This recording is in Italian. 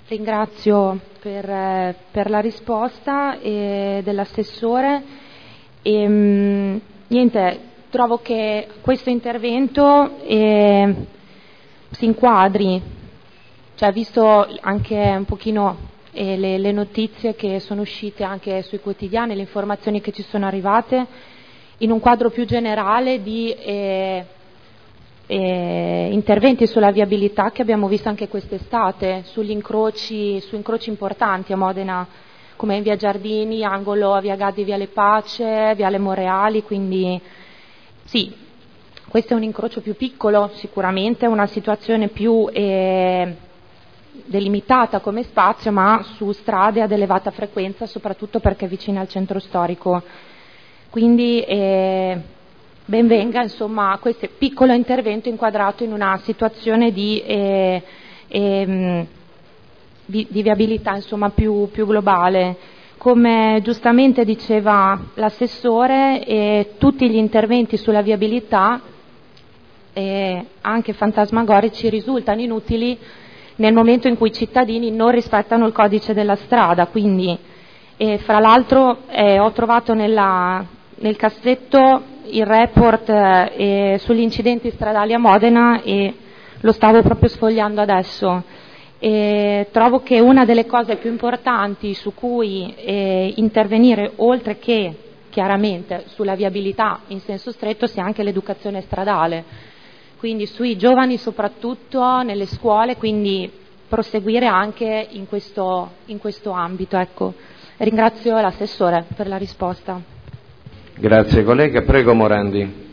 Ringrazio per la risposta dell'assessore niente, trovo che questo intervento si inquadri, cioè visto anche un pochino le notizie che sono uscite anche sui quotidiani, le informazioni che ci sono arrivate, in un quadro più generale di interventi sulla viabilità che abbiamo visto anche quest'estate, su incroci importanti a Modena, come in via Giardini, angolo via Gaddi, viale Pace, viale Monreali, quindi sì, questo è un incrocio più piccolo, sicuramente una situazione più delimitata come spazio, ma su strade ad elevata frequenza, soprattutto perché vicine al centro storico. Quindi ben venga insomma questo piccolo intervento inquadrato in una situazione di viabilità insomma più globale. Come giustamente diceva l'assessore, tutti gli interventi sulla viabilità, anche fantasmagorici, risultano inutili nel momento in cui i cittadini non rispettano il codice della strada. Quindi fra l'altro ho trovato nel cassetto il report sugli incidenti stradali a Modena e lo stavo proprio sfogliando adesso. Trovo che una delle cose più importanti su cui intervenire, oltre che chiaramente sulla viabilità in senso stretto, sia anche l'educazione stradale, quindi sui giovani soprattutto nelle scuole, quindi proseguire anche in questo ambito. Ecco. Ringrazio l'assessore per la risposta. Grazie collega, prego Morandi.